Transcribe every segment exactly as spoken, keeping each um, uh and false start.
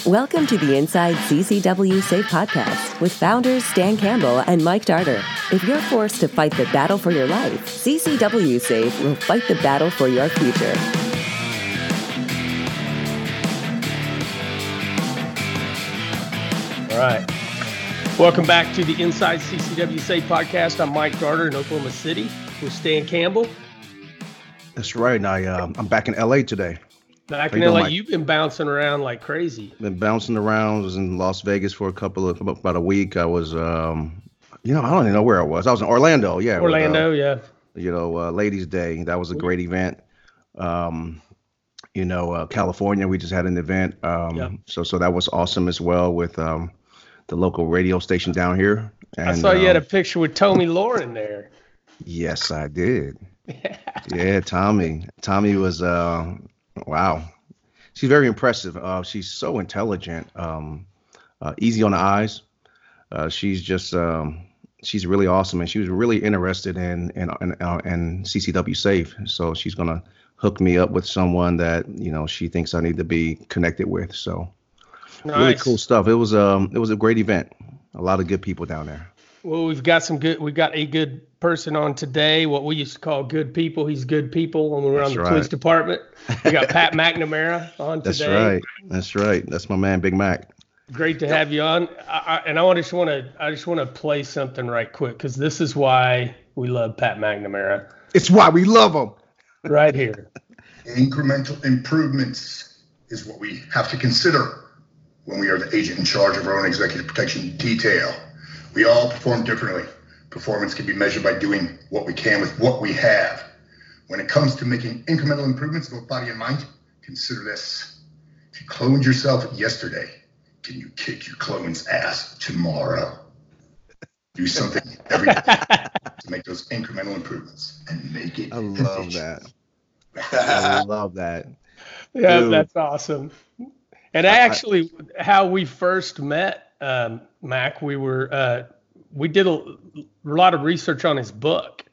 Welcome to the Inside C C W Safe podcast with founders Stan Campbell and Mike Darter. If you're forced to fight the battle for your life, C C W Safe will fight the battle for your future. All right. Welcome back to the Inside C C W Safe podcast. I'm Mike Darter in Oklahoma City with Stan Campbell. That's right. I, uh, I'm back in L A today. Back in L A, you've been bouncing around like crazy. Been bouncing around. I was in Las Vegas for a couple of, about a week. I was, um, you know, I don't even know where I was. I was in Orlando. Yeah. Orlando, with, uh, yeah. You know, uh, Ladies' Day. That was a great event. Um, you know, uh, California, we just had an event. Um, yep. So so that was awesome as well with um, the local radio station down here. And, I saw you um, had a picture with Tommy Lauren there. Yes, I did. Yeah, Tommy. Tommy was, uh, wow. She's very impressive. Uh, she's so intelligent, um, uh, easy on the eyes. Uh, she's just, um, she's really awesome. And she was really interested in, in, in, uh, in C C W Safe. So she's going to hook me up with someone that, you know, she thinks I need to be connected with. So nice. Really cool stuff. It was, um, it was a great event. A lot of good people down there. Well, we've got some good, we've got a good person on today, what we used to call good people. He's good people when we were on the right. police department. We got Pat McNamara on That's today. That's right. That's right. That's my man, Big Mac. Great to have you on. I, I, and I just want to, I just want to play something right quick because this is why we love Pat McNamara. It's why we love him. Right here. Incremental improvements is what we have to consider when we are the agent in charge of our own executive protection detail. We all perform differently. Performance can be measured by doing what we can with what we have. When it comes to making incremental improvements in both body and mind, consider this. If you cloned yourself yesterday, can you kick your clone's ass tomorrow? Do something every day to make those incremental improvements and make it. I love that. I love that. Yeah, Dude. That's awesome. And actually, I, how we first met, um, Mac, we were uh, we did a, a lot of research on his book,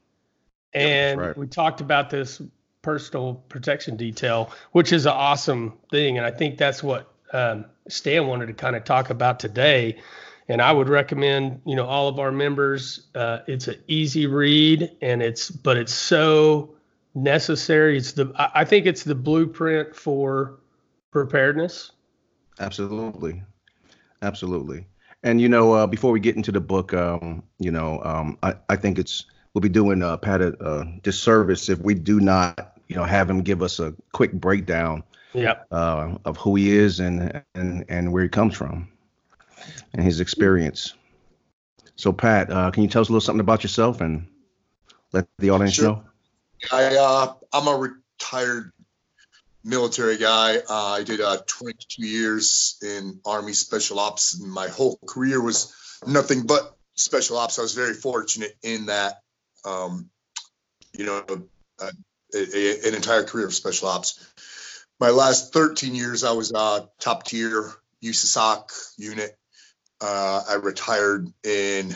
and right. we talked about this personal protection detail, which is an awesome thing. And I think that's what um, Stan wanted to kind of talk about today. And I would recommend, you know, all of our members. Uh, it's an easy read, and it's but it's so necessary. It's the I think it's the blueprint for preparedness. Absolutely. Absolutely. And, you know, uh, before we get into the book, um, you know, um, I, I think it's we'll be doing uh, Pat a uh, disservice if we do not, you know, have him give us a quick breakdown yep. uh, of who he is and, and, and where he comes from and his experience. So, Pat, uh, can you tell us a little something about yourself and let the audience sure. know? I, uh, I'm a retired military guy. Uh, I did uh, twenty-two years in Army Special Ops, and my whole career was nothing but Special Ops. I was very fortunate in that, um, you know, a, a, an entire career of Special Ops. My last thirteen years, I was uh, top tier U S A S O C unit. Uh, I retired in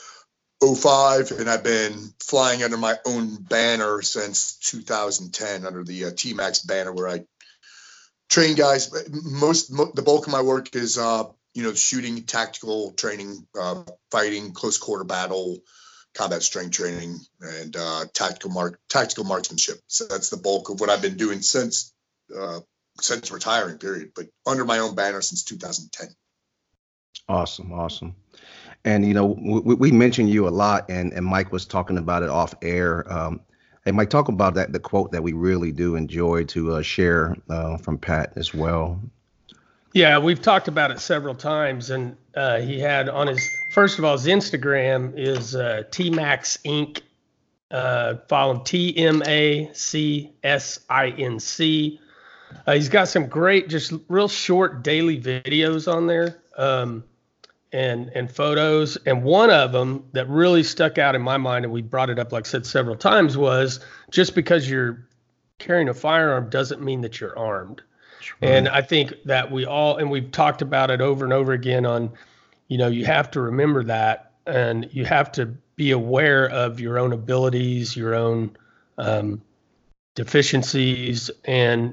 oh five, and I've been flying under my own banner since two thousand ten under the uh, T MAX banner, where I train guys. Most, mo- the bulk of my work is, uh, you know, shooting, tactical training, uh, fighting, close quarter battle, combat strength training, and uh, tactical mark, tactical marksmanship. So that's the bulk of what I've been doing since uh, since retiring. Period. But under my own banner since two thousand ten. Awesome, awesome. And, you know, we, we mentioned you a lot, and, and Mike was talking about it off air. Um, hey, Mike, talk about that, the quote that we really do enjoy to uh, share uh, from Pat as well. Yeah, we've talked about it several times. And uh, he had on his, first of all, his Instagram is uh, T MAX Incorporated. Uh, follow him, T M A C S I N C. Uh, he's got some great, just real short daily videos on there. Um, and and photos. And one of them that really stuck out in my mind, and we brought it up, like I said, several times, was just because you're carrying a firearm doesn't mean that you're armed. Sure. And I think that we all, and we've talked about it over and over again on, you know, you have to remember that, and you have to be aware of your own abilities, your own um, deficiencies, and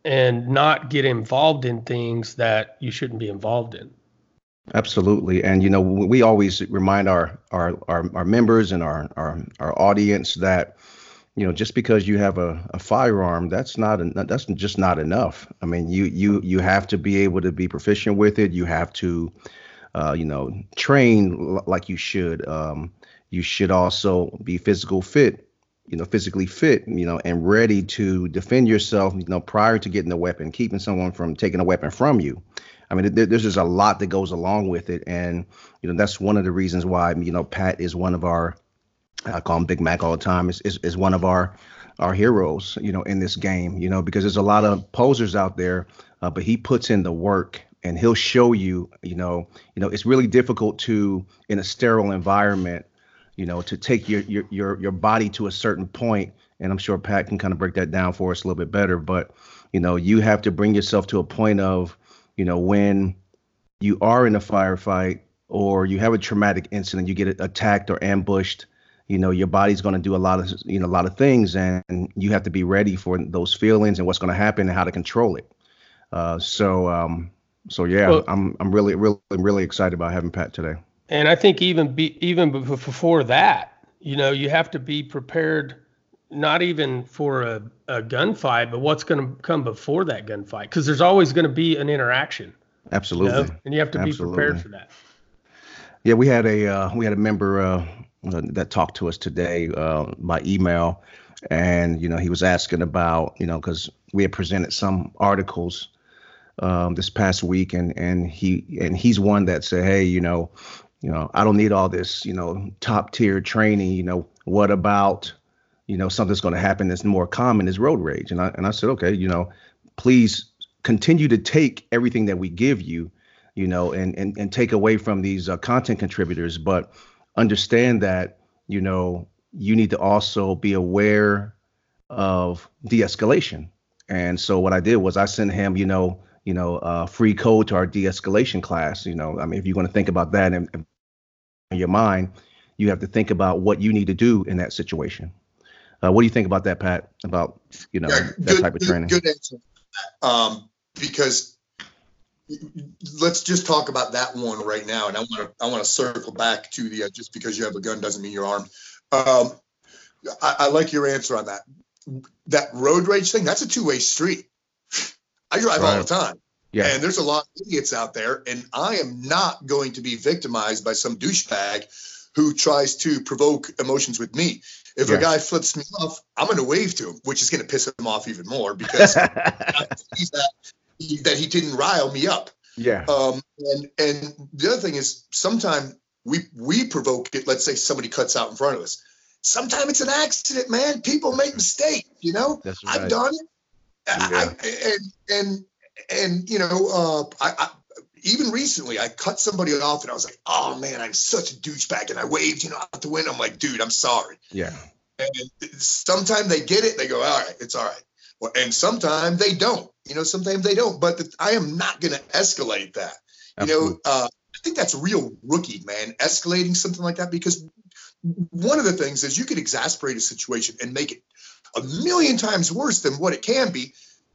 and not get involved in things that you shouldn't be involved in. Absolutely. And, you know, we always remind our, our, our, our members and our, our, our audience that, you know, just because you have a, a firearm, that's not, en- that's just not enough. I mean, you, you, you have to be able to be proficient with it. You have to, uh, you know, train l- like you should. Um, you should also be physical fit, you know, physically fit, you know, and ready to defend yourself, you know, prior to getting the weapon, keeping someone from taking a weapon from you. I mean, there, there's just a lot that goes along with it. And, you know, that's one of the reasons why, you know, Pat is one of our, I call him Big Mac all the time, is, is, is one of our, our heroes, you know, in this game, you know, because there's a lot of posers out there, uh, but he puts in the work and he'll show you, you know, you know, it's really difficult to, in a sterile environment, you know, to take your, your, your, your body to a certain point. And I'm sure Pat can kind of break that down for us a little bit better, but, you know, you have to bring yourself to a point of, you know, when you are in a firefight or you have a traumatic incident, you get attacked or ambushed, you know, your body's going to do a lot of, you know, a lot of things, and you have to be ready for those feelings and what's going to happen and how to control it. Uh, so, um, so yeah, Well, I'm, I'm really, really, really excited about having Pat today. And I think even be, even bef- before that, you know, you have to be prepared, not even for a, a gunfight, but what's going to come before that gunfight, because there's always going to be an interaction. Absolutely. You know? And you have to Absolutely. be prepared for that. Yeah, we had a uh, we had a member uh, uh, that talked to us today uh, by email, and you know he was asking about, you know, because we had presented some articles um, this past week, and and he and he's one that said, hey, you know, you know, I don't need all this, you know, top tier training. You know, what about, you know, something's going to happen that's more common is road rage. And I and I said, okay, you know, please continue to take everything that we give you, you know, and and and take away from these uh, content contributors, but understand that, you know, you need to also be aware of de-escalation. And so what I did was I sent him, you know, you know, uh, free code to our de-escalation class. You know, I mean, if you're going to think about that in, in your mind, you have to think about what you need to do in that situation. Uh, what do you think about that, Pat? About, you know, Yeah, that good, type of good, training? Good answer. Um, because let's just talk about that one right now, and I want to I want to circle back to the uh, just because you have a gun doesn't mean you're armed. Um, I, I like your answer on that. That road rage thing, that's a two-way street. I drive all the Right. time. Yeah. And there's a lot of idiots out there, and I am not going to be victimized by some douchebag who tries to provoke emotions with me. If Yeah. a guy flips me off, I'm going to wave to him, which is going to piss him off even more because I see that he, that he didn't rile me up. Yeah. Um, and and the other thing is, sometimes we we provoke it. Let's say somebody cuts out in front of us. Sometimes it's an accident, man. People make mistakes, you know. That's I've right. done it. I, Yeah. I, and and and you know, uh, I, I even recently I cut somebody off, and I was like, oh man, I'm such a douchebag, and I waved, you know, out the window. I'm like, dude, I'm sorry. Yeah. And sometimes they get it, they go, all right, it's all right. Well, and sometimes they don't, you know, sometimes they don't. But the, I am not going to escalate that. You Absolutely. know, uh, I think that's real rookie, man, escalating something like that, because one of the things is you could exasperate a situation and make it a million times worse than what it can be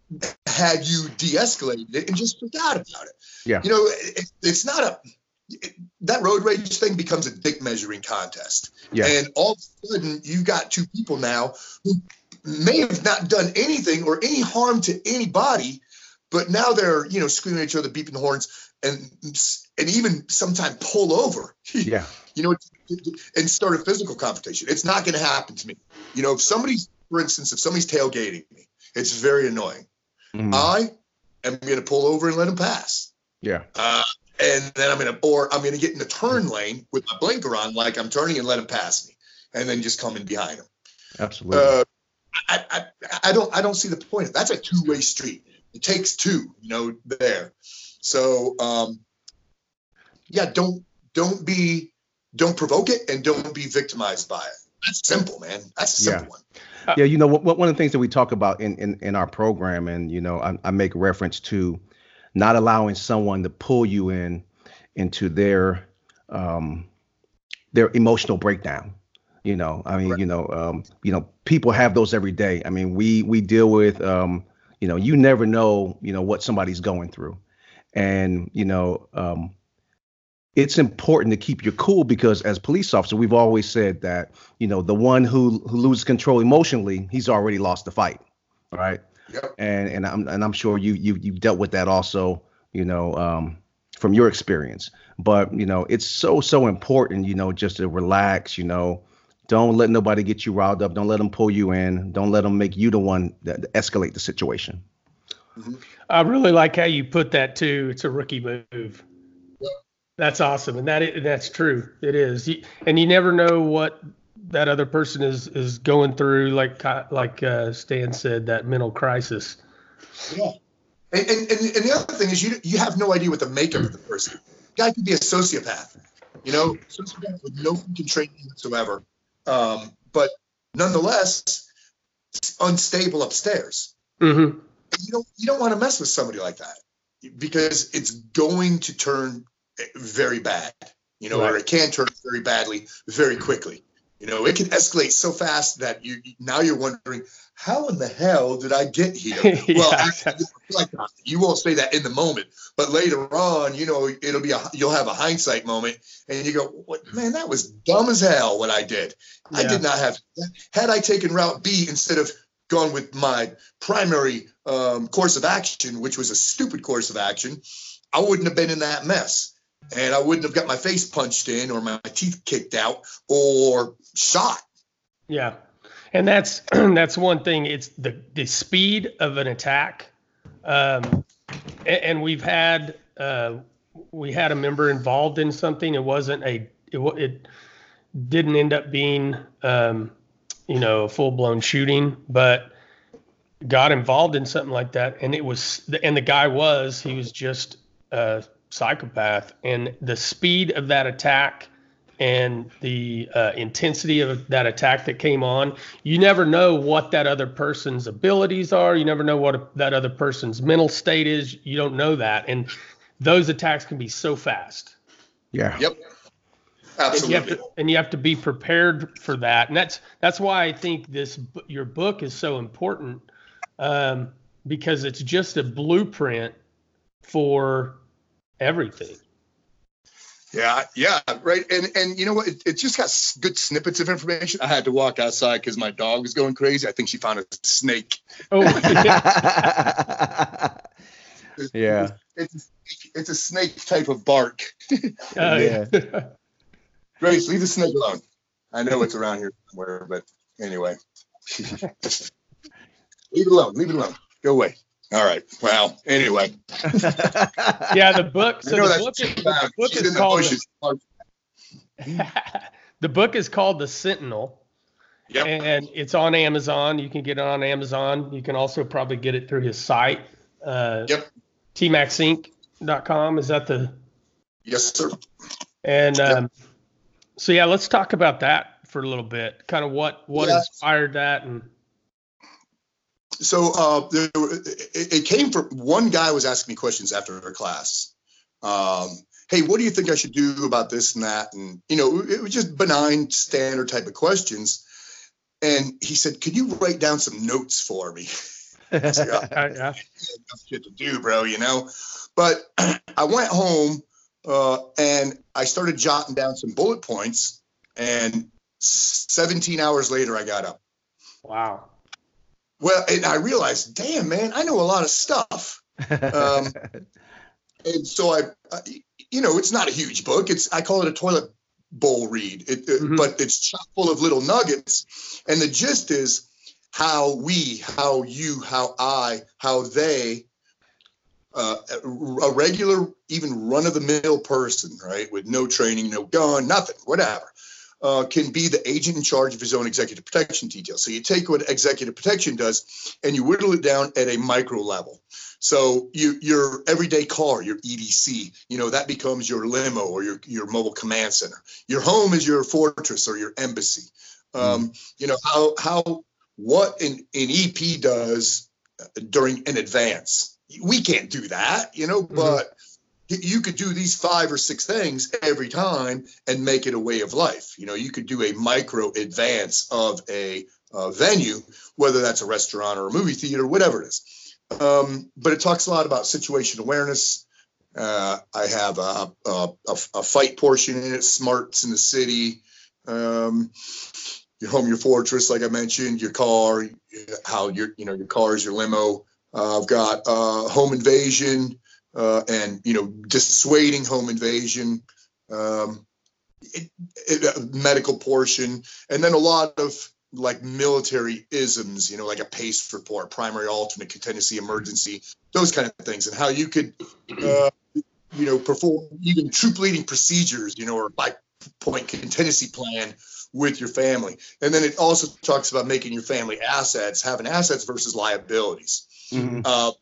had you de-escalated it and just forgot about it. Yeah. You know, it, it's not a it, that road rage thing becomes a dick measuring contest. Yeah. And all of a sudden you got two people now who may have not done anything or any harm to anybody, but now they're, you know, screaming at each other, beeping the horns, and and even sometimes pull over. Yeah. You know, and start a physical confrontation. It's not going to happen to me. You know, if somebody's, for instance, if somebody's tailgating me, it's very annoying. Mhm. I am going to pull over and let them pass. Yeah. Uh, and then I'm going to, or I'm going to get in the turn lane with my blinker on, like I'm turning, and let them pass me, and then just come in behind them. Absolutely. Uh, I, I, I don't, I don't see the point. That's a two-way street. It takes two, you know, there. So, um, yeah, don't, don't be, don't provoke it, and don't be victimized by it. That's simple, man. That's a simple Yeah. one. Yeah, you know, what, one of the things that we talk about in, in, in our program, and, you know, I, I make reference to not allowing someone to pull you in into their um, their emotional breakdown. You know, I mean, Right. you know, um, you know, people have those every day. I mean, we we deal with, um, You know, you never know, you know, what somebody's going through. And, you know, um, it's important to keep your cool because as police officer, we've always said that, you know, the one who, who loses control emotionally, he's already lost the fight. All right. Yep. And and I'm and I'm sure you you you've dealt with that also, you know, um, from your experience. But, you know, it's so, so important, you know, just to relax, you know, don't let nobody get you riled up. Don't let them pull you in. Don't let them make you the one that escalate the situation. Mm-hmm. I really like how you put that too. It's a rookie move. Yep. That's awesome. And that is, that's true. It is. And you never know what that other person is, is going through. Like, like uh, Stan said, that mental crisis. Yeah. And, and, and the other thing is you, you have no idea what the makeup of the person. The guy could be a sociopath, you know, sociopath with no training whatsoever. Um, but nonetheless, unstable upstairs. Mm-hmm. You don't you don't want to mess with somebody like that because it's going to turn very bad, you know, right. Or it can turn very badly very quickly. You know, it can escalate so fast that you now you're wondering, how in the hell did I get here? Yeah, well, actually, like, you won't say that in the moment, but later on, you know, it'll be a you'll have a hindsight moment, and you go, "What man? That was dumb as hell. What I did. Yeah. I did not have. Had I taken route B instead of gone with my primary um, course of action, which was a stupid course of action, I wouldn't have been in that mess." And I wouldn't have got my face punched in or my teeth kicked out or shot. Yeah. And that's that's one thing. It's the, the speed of an attack. Um, and, and we've had uh, we had a member involved in something. It wasn't a it, it didn't end up being um, you know, a full blown shooting, but got involved in something like that. And it was and the guy was he was just uh psychopath, and the speed of that attack and the uh, intensity of that attack that came on, you never know what that other person's abilities are. You never know what that other person's mental state is. You don't know that. And those attacks can be so fast. Yeah. Yep. Absolutely. And you have to, and you have to be prepared for that. And that's, that's why I think this, your book is so important, um, because it's just a blueprint for everything. Yeah, yeah, right. And and you know what? It, it just got good snippets of information. I had to walk outside because my dog was going crazy. I think she found a snake. Oh, yeah. It's, it's, it's a snake type of bark. Uh, yeah. Grace, leave the snake alone. I know it's around here somewhere, but anyway. Leave it alone. Leave it alone. Go away. All right. Well, anyway. Yeah, the book. So the book, is, the book is called. The, the book is called The Sentinel. Yep. And it's on Amazon. You can get it on Amazon. You can also probably get it through his site. Uh, yep. T max inc dot com. Is that the? Yes, sir. And yep. um, so yeah, let's talk about that for a little bit. Kind of what what yeah. inspired that and. So uh, there, it, it came from one guy was asking me questions after a class. Um, hey, what do you think I should do about this and that? And, you know, it was just benign, standard type of questions. And he said, "Can you write down some notes for me?" I said, oh, yeah. That's shit to do, bro, you know. But I went home uh, and I started jotting down some bullet points. And seventeen hours later, I got up. Wow. Well, and I realized, damn, man, I know a lot of stuff. Um, and so I, I, you know, it's not a huge book. It's I call it a toilet bowl read, it, mm-hmm. it, but it's chock full of little nuggets. And the gist is how we, how you, how I, how they, uh, a regular, even run-of-the-mill person, right, with no training, no gun, nothing, whatever. Uh, can be the agent in charge of his own executive protection detail. So you take what executive protection does and you whittle it down at a micro level. So you, your everyday car, your E D C, you know, that becomes your limo or your, your mobile command center. Your home is your fortress or your embassy. Um, mm. You know, how, how, what an, an E P does during an advance. We can't do that, you know, mm-hmm. but you could do these five or six things every time and make it a way of life. You know, you could do a micro advance of a uh, venue, whether that's a restaurant or a movie theater, whatever it is. Um, but it talks a lot about situation awareness. Uh, I have a, a, a, a fight portion in it, smarts in the city, um, your home, your fortress, like I mentioned, your car, how your, you know, your car is your limo. Uh, I've got uh, home invasion uh, and, you know, dissuading home invasion, um, it, it, a medical portion, and then a lot of like military isms, you know, like a PACE report, primary, alternate, contingency, emergency, those kind of things, and how you could, uh, you know, perform even troop leading procedures, you know, or by point contingency plan with your family. And then it also talks about making your family assets, having assets versus liabilities. Mm-hmm. Uh,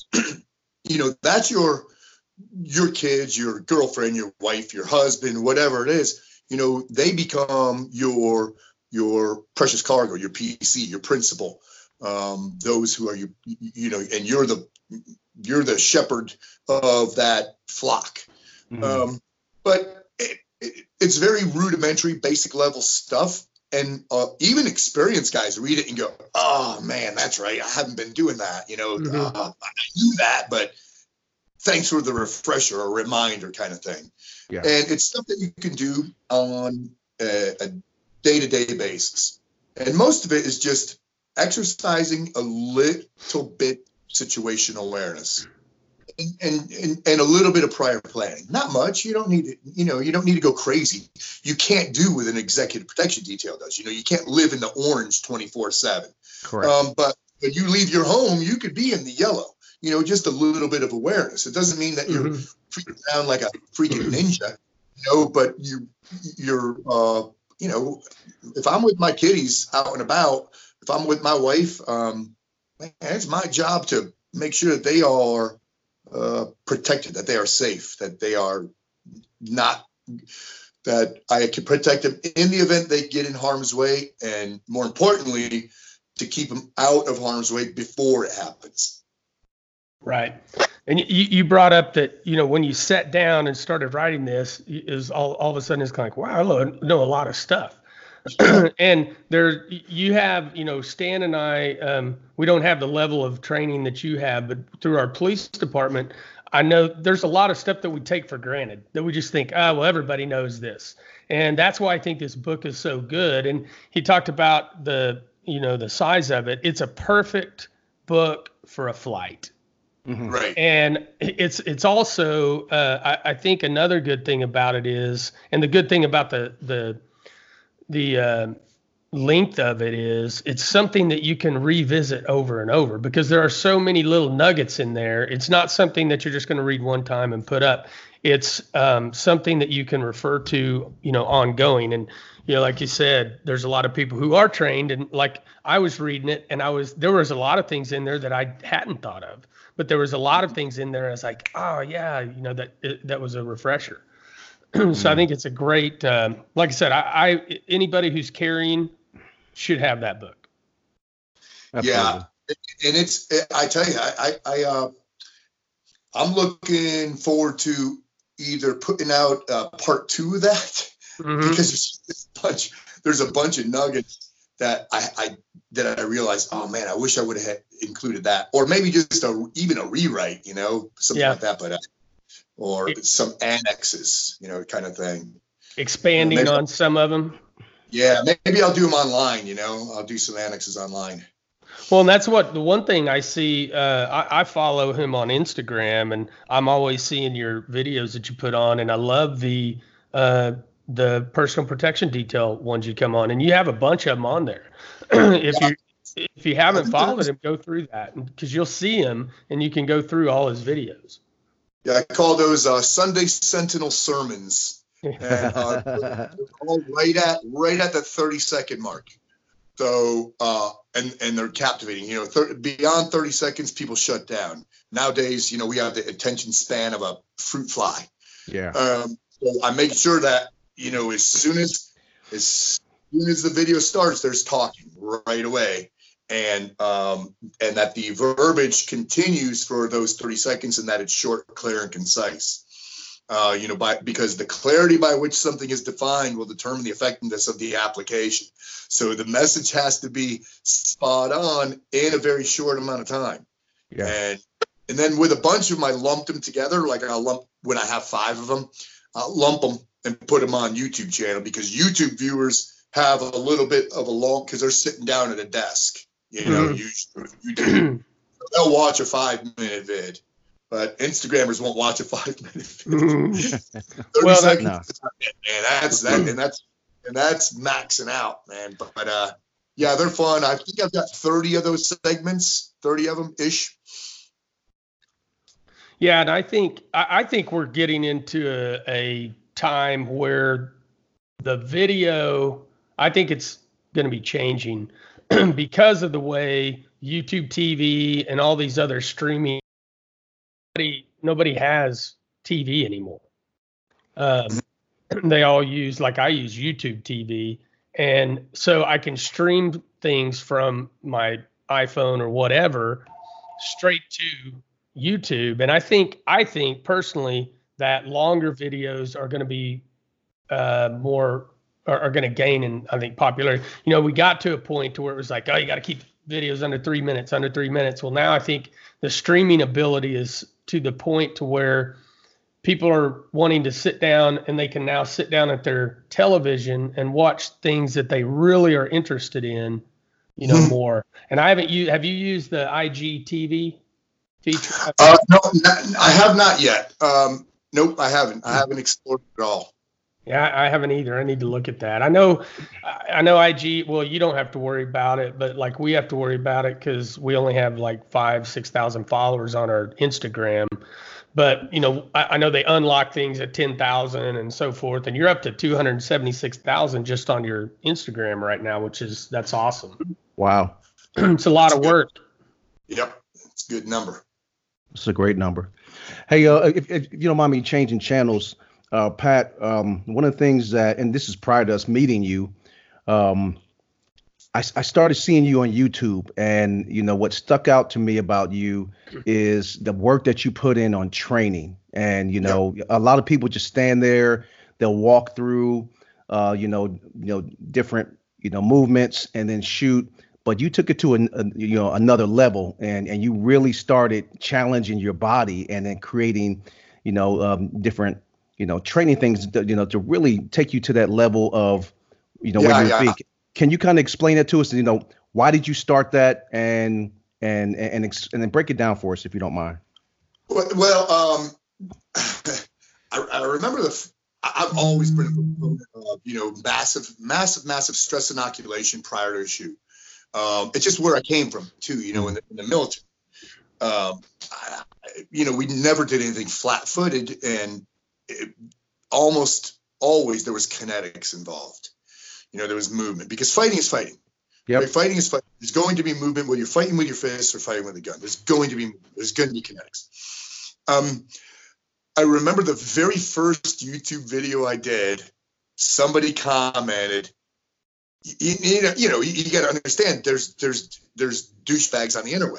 you know, that's your your kids, your girlfriend, your wife, your husband, whatever it is. You know, they become your your precious cargo, your P C, your principal. Um, those who are you, you know, and you're the you're the shepherd of that flock. Mm-hmm. Um, but it, it, it's very rudimentary, basic level stuff. And uh, even experienced guys read it and go, oh, man, that's right. I haven't been doing that. You know, mm-hmm. uh, I knew that, but thanks for the refresher or reminder kind of thing. Yeah. And it's stuff that you can do on a, a day-to-day basis. And most of it is just exercising a little bit situational awareness. And, and and and a little bit of prior planning. Not much. You don't need it. You know, you don't need to go crazy. You can't do what an executive protection detail does. You know, you can't live in the orange twenty-four seven. Correct. Um, but when you leave your home, you could be in the yellow. You know, just a little bit of awareness. It doesn't mean that you're mm-hmm. freaking around like a freaking ninja. You know, but you you're uh, you know, if I'm with my kiddies out and about, if I'm with my wife, um, man, it's my job to make sure that they are uh, protected, that they are safe, that they are not, that I can protect them in the event they get in harm's way, and more importantly, to keep them out of harm's way before it happens. Right. And you, you brought up that, you know, when you sat down and started writing this, is all, all of a sudden it's kind of like, wow, I know a lot of stuff. And there, you have, you know, Stan and I, um, we don't have the level of training that you have, but through our police department, I know there's a lot of stuff that we take for granted, that we just think, oh, well, everybody knows this. And that's why I think this book is so good. And he talked about the, you know, the size of it. It's a perfect book for a flight. Mm-hmm. Right. And it's it's also, uh, I, I think another good thing about it is, and the good thing about the, the, the uh, length of it is, it's something that you can revisit over and over, because there are so many little nuggets in there. It's not something that you're just going to read one time and put up. It's um, something that you can refer to, you know, ongoing. And, you know, like you said, there's a lot of people who are trained, and like I was reading it, and I was, there was a lot of things in there that I hadn't thought of, but there was a lot of things in there. I was like, oh yeah, you know, that, it, that was a refresher. So I think it's a great, um, like I said, I, I anybody who's carrying should have that book. Absolutely. Yeah, and it's, I tell you, I, I, uh, I'm looking forward to either putting out uh, part two of that, mm-hmm. because there's a bunch, there's a bunch of nuggets that I, I that I realized, oh man, I wish I would have included that, or maybe just a, even a rewrite, you know, something yeah. like that, but. Uh, or it, some annexes, you know, kind of thing. Expanding you know, on some of them. Yeah, maybe I'll do them online, you know, I'll do some annexes online. Well, and that's what the one thing I see, uh, I, I follow him on Instagram, and I'm always seeing your videos that you put on, and I love the uh, the personal protection detail ones you come on, and you have a bunch of them on there. if you if you haven't followed him, go through that, because you'll see him, and you can go through all his videos. Yeah, I call those uh, Sunday Sentinel sermons, and uh, all right at right at the thirty second mark. So uh, and and they're captivating. You know, thir- beyond thirty seconds, people shut down. Nowadays, you know, we have the attention span of a fruit fly. Yeah. Um, so I make sure that, you know, as soon as as soon as the video starts, there's talking right away. And um, and that the verbiage continues for those thirty seconds, and that it's short, clear, and concise. Uh, you know, by because the clarity by which something is defined will determine the effectiveness of the application. So the message has to be spot on in a very short amount of time. Yeah. And and then with a bunch of them, I lumped them together. Like I'll lump when I have five of them, I'll lump them and put them on YouTube channel because YouTube viewers have a little bit of a long because they're sitting down at a desk. You know, Mhm. usually YouTube, they'll watch a five minute vid, but Instagrammers won't watch a five minute vid. Mhm. thirty Well, that- seconds, No. man. That's that, and that's and that's maxing out, man. But, but uh, yeah, they're fun. I think I've got thirty of those segments, thirty of them ish. Yeah, and I think I, I think we're getting into a, a time where the video, I think it's going to be changing because of the way YouTube T V and all these other streaming. Nobody, nobody has T V anymore. Um, they all use, like I use YouTube T V, and so I can stream things from my iPhone or whatever straight to YouTube. And I think, I think personally that longer videos are going to be uh, more, are, are going to gain in, I think, popularity. You know, we got to a point to where it was like, oh, you got to keep videos under three minutes, under three minutes. Well, now I think the streaming ability is to the point to where people are wanting to sit down and they can now sit down at their television and watch things that they really are interested in, you know, more. And I haven't used, have you used the I G T V feature? Uh, no, not, I have not yet. Um, nope, I haven't. I haven't explored it at all. Yeah, I haven't either. I need to look at that. I know, I know I G, well, you don't have to worry about it, but like we have to worry about it because we only have like five, six thousand followers on our Instagram. But, you know, I, I know they unlock things at ten thousand and so forth, and you're up to two hundred seventy-six thousand just on your Instagram right now, which is, that's awesome. Wow. It's a lot of work. Yep, it's a good number. It's a great number. Hey, uh, if, if you don't mind me changing channels, uh, Pat, um, one of the things that, and this is prior to us meeting you, um, I, I started seeing you on YouTube, and you know what stuck out to me about you is the work that you put in on training. And you know, yep. a lot of people just stand there, they'll walk through, uh, you know, you know, different, you know, movements and then shoot. But you took it to an, a, you know, another level, and and you really started challenging your body and then creating, you know, um, different, you know, training things, that, you know, to really take you to that level of, you know, Yeah, where you're yeah. big. Can you kind of explain it to us? You know, why did you start that, and and and and, and then break it down for us if you don't mind. Well, well um, I, I remember the. f- I- I've always been a proponent of, you know, massive, massive, massive stress inoculation prior to a shoot. Um, it's just where I came from too, you know, in the, in the military. Um, I, you know, we never did anything flat-footed, and it, almost always there was kinetics involved. You know, there was movement because fighting is fighting. Yep. Right? Fighting is fighting. There's going to be movement whether you're fighting with your fists or fighting with a gun. There's going to be there's going to be kinetics. Um, I remember the very first YouTube video I did. Somebody commented. You, you know, you know, you, you got to understand. There's there's there's douchebags on the interweb.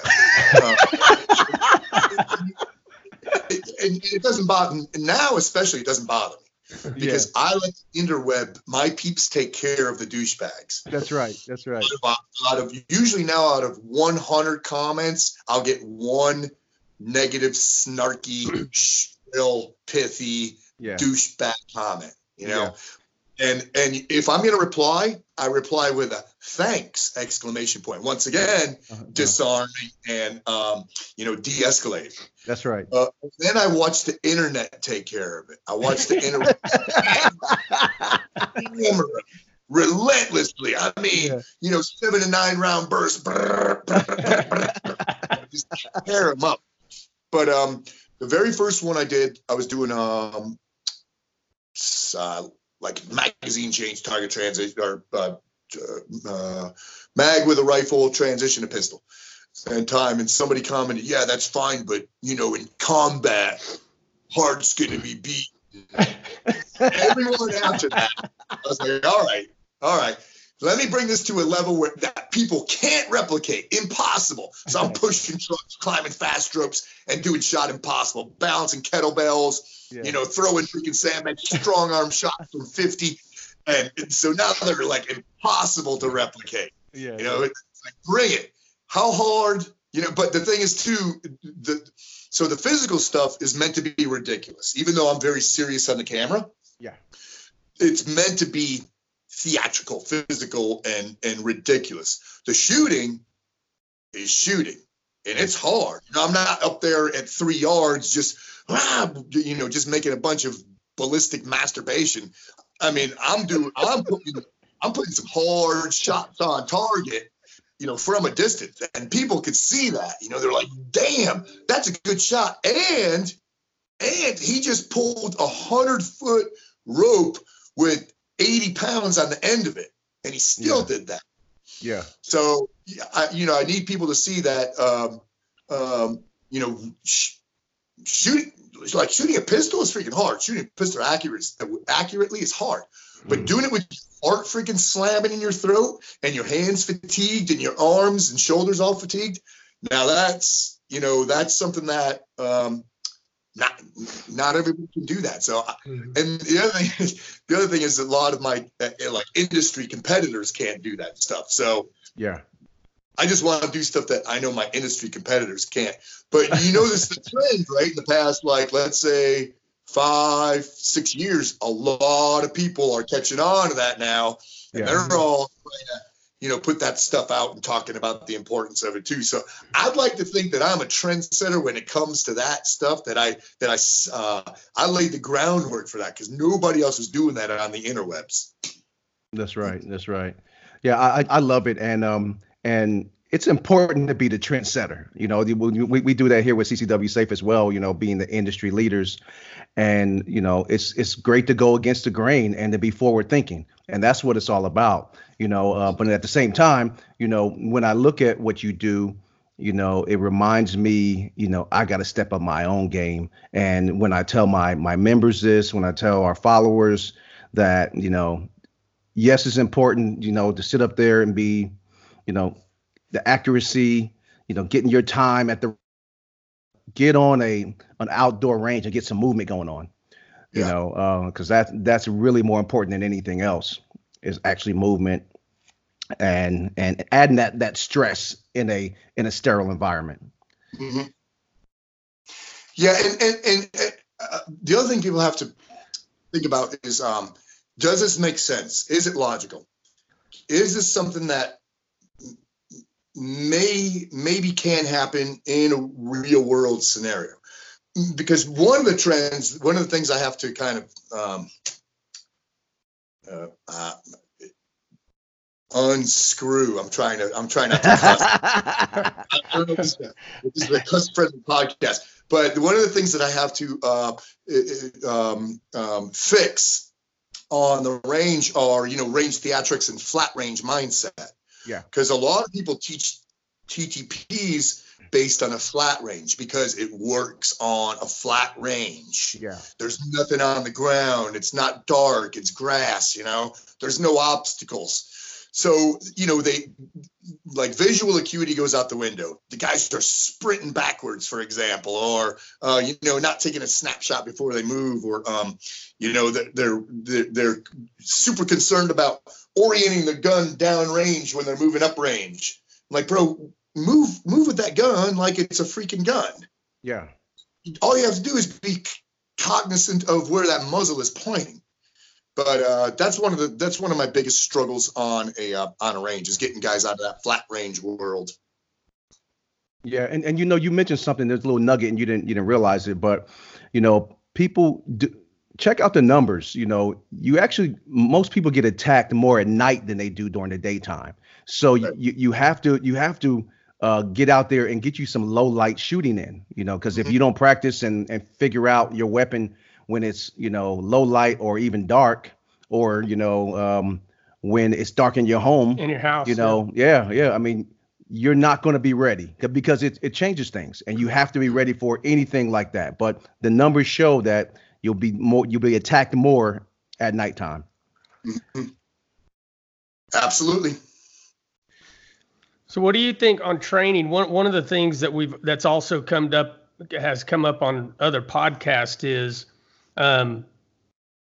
Uh, it, and it doesn't bother now, especially. It doesn't bother me. Because yeah. I let the interweb, my peeps take care of the douchebags. That's right. That's right. Out of, out of usually now out of one hundred comments, I'll get one negative, snarky, shrill, pithy yeah. douchebag comment. You know, yeah. and and if I'm gonna reply, I reply with a thanks exclamation point. Once again, uh-huh. disarming and um, you know, de-escalating. That's right. Uh, then I watched the internet take care of it. I watched the internet relentlessly. I mean, yeah. you know, seven to nine round bursts. Brr, brr, brr, brr, just tear them up. But um, the very first one I did, I was doing um, uh, like magazine change, target transition, or uh, uh, mag with a rifle, transition to pistol. And time, and somebody commented, yeah, that's fine, but you know, in combat, heart's gonna be beat. Everyone after that, I was like, all right, all right, let me bring this to a level where that people can't replicate, impossible. So I'm pushing trucks, climbing fast ropes, and doing shot impossible, balancing kettlebells, yeah. you know, throwing freaking sandbags, strong arm shots from fifty, and, and so now they're like impossible to replicate. Yeah, you know, yeah. it's like bring it. How hard, You know, but the thing is too, the so the physical stuff is meant to be ridiculous. Even though I'm very serious on the camera, yeah, it's meant to be theatrical, physical, and and ridiculous. The shooting is shooting, and it's hard. You know, I'm not up there at three yards just ah, you know just making a bunch of ballistic masturbation. I mean, I'm doing I'm putting I'm putting some hard shots on target, you know, from a distance, and people could see that. You know, they're like, "Damn, that's a good shot." And and he just pulled a hundred foot rope with eighty pounds on the end of it, and he still yeah. did that. Yeah. So, I, you know, I need people to see that. Um, um, you know, sh- shooting like shooting a pistol is freaking hard. Shooting a pistol accurate, accurately is hard, but mm. doing it with your heart freaking slamming in your throat and your hands fatigued and your arms and shoulders all fatigued. Now that's, you know, that's something that um, not not everybody can do that. So, mm-hmm. and the other thing is, the other thing is a lot of my uh, like industry competitors can't do that stuff. So yeah. I just want to do stuff that I know my industry competitors can't. But you notice the trend, right? In the past, like, let's say five, six years, a lot of people are catching on to that now. And yeah. they're all trying to, you know, put that stuff out and talking about the importance of it too. So I'd like to think that I'm a trendsetter when it comes to that stuff, that I, that I, uh, I laid the groundwork for that, because nobody else is doing that on the interwebs. That's right. That's right. Yeah, I, I love it. And, um, And it's important to be the trendsetter. You know, we, we do that here with C C W Safe as well, you know, being the industry leaders. And, you know, it's it's great to go against the grain and to be forward thinking. And that's what it's all about, you know. Uh, but at the same time, you know, when I look at what you do, you know, it reminds me, you know, I got to step up my own game. And when I tell my my members this, when I tell our followers that, you know, yes, it's important, you know, to sit up there and be, you know, the accuracy, you know, getting your time at the, get on a an outdoor range and get some movement going on, you yeah. know, because uh, that that's really more important than anything else, is actually movement and and adding that that stress in a in a sterile environment. Mm-hmm. Yeah, and and, and uh, the other thing people have to think about is, um, does this make sense? Is it logical? Is this something that may maybe can happen in a real world scenario? Because one of the trends, one of the things I have to kind of um, uh, uh, unscrew. I'm trying to. I'm trying not to cuss. I don't know if this, this is a cuss-friendly podcast, but one of the things that I have to uh, um, um, fix on the range are, you know, range theatrics and flat range mindset. Yeah. Because a lot of people teach T T Ps based on a flat range because it works on a flat range. Yeah. There's nothing on the ground. It's not dark. It's grass, you know, there's no obstacles. So, you know, they like visual acuity goes out the window. The guys are sprinting backwards, for example, or, uh, you know, not taking a snapshot before they move, or, um, you know, they're, they're, they're, they're super concerned about orienting the gun down range when they're moving up range. Like, bro, move, move with that gun like it's a freaking gun. Yeah. All you have to do is be cognizant of where that muzzle is pointing. But uh, that's one of the that's one of my biggest struggles on a uh, on a range, is getting guys out of that flat range world. Yeah, and, and you know, you mentioned something, there's a little nugget and you didn't you didn't realize it, but you know, people do, check out the numbers. You know, you actually, most people get attacked more at night than they do during the daytime. So right. you you have to you have to uh, get out there and get you some low light shooting in. You know, because mm-hmm. if you don't practice and and figure out your weapon when it's, you know, low light or even dark, or, you know, um, when it's dark in your home, in your house, you know, yeah, yeah. yeah. I mean, you're not going to be ready because it, it changes things, and you have to be ready for anything like that. But the numbers show that you'll be more, you'll be attacked more at nighttime. Mm-hmm. Absolutely. So what do you think on training? One, one of the things that we've, that's also come up, has come up on other podcasts is, Um,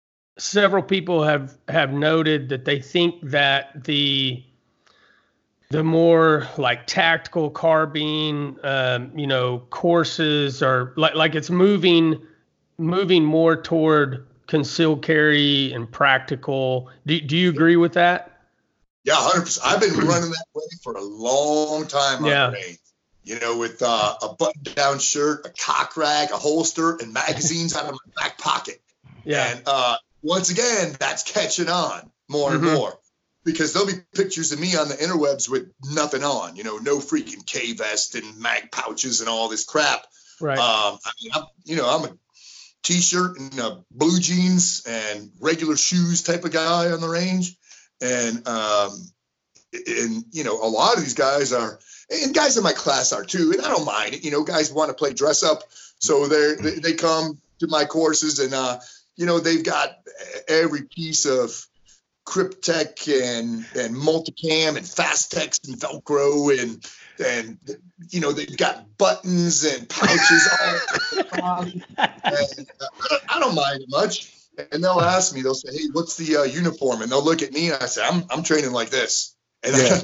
several people have, have noted that they think that the the more like tactical carbine, um, you know, courses are like like it's moving moving more toward concealed carry and practical. Do do you agree with that? Yeah, one hundred percent. I've been running that way for a long time on Yeah. the range. You know, with uh, a button-down shirt, a cock rag, a holster, and magazines out of my back pocket. Yeah. And uh, once again, that's catching on more and Mhm. more, because there'll be pictures of me on the interwebs with nothing on. You know, no freaking K vest and mag pouches and all this crap. Right. Um, I mean, I'm, you know, I'm a t-shirt and uh, blue jeans and regular shoes type of guy on the range. And, um, and, you know, a lot of these guys are, and guys in my class are too, and I don't mind it. You know, guys want to play dress up. So they're, they they come to my courses and, uh, you know, they've got every piece of Cryptech and, and Multicam and Fastex and Velcro and, and, you know, they've got buttons and pouches all. And, uh, I, don't, I don't mind it much. And they'll ask me, they'll say, hey, what's the uh, uniform? And they'll look at me and I say, I'm, I'm training like this. And Yeah.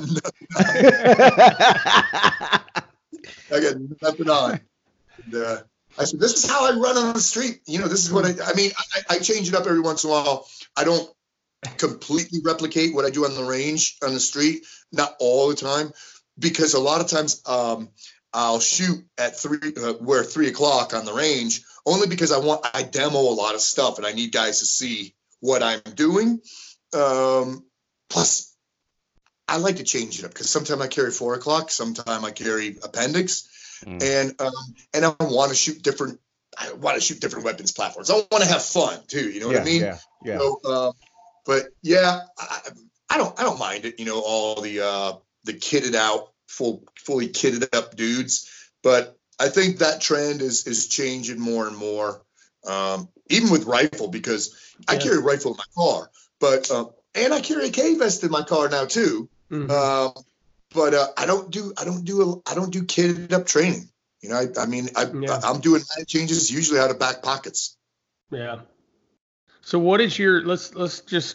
I, got I got nothing on. And, uh, I said, this is how I run on the street. You know, this is what I, I mean, I, I change it up every once in a while. I don't completely replicate what I do on the range, on the street, not all the time, because a lot of times um, I'll shoot at three, uh, where three o'clock on the range, only because I want, I demo a lot of stuff and I need guys to see what I'm doing. Um, plus, I like to change it up because sometimes I carry four o'clock, sometimes I carry appendix, mm. and um, and I want to shoot different. I want to shoot different weapons platforms. I want to have fun too. You know yeah, what I mean? Yeah, yeah. So, uh, but yeah, I, I don't I don't mind it. You know, all the uh, the kitted out, full fully kitted up dudes. But I think that trend is is changing more and more. Um, even with rifle, because I Yeah. carry a rifle in my car, but uh, and I carry a K vest in my car now too. Mhm. Um, but uh, I don't do I don't do a, I don't do kitted up training. You know, I, I mean, I, Yeah. I'm doing changes usually out of back pockets. Yeah. So what is your, let's, let's just,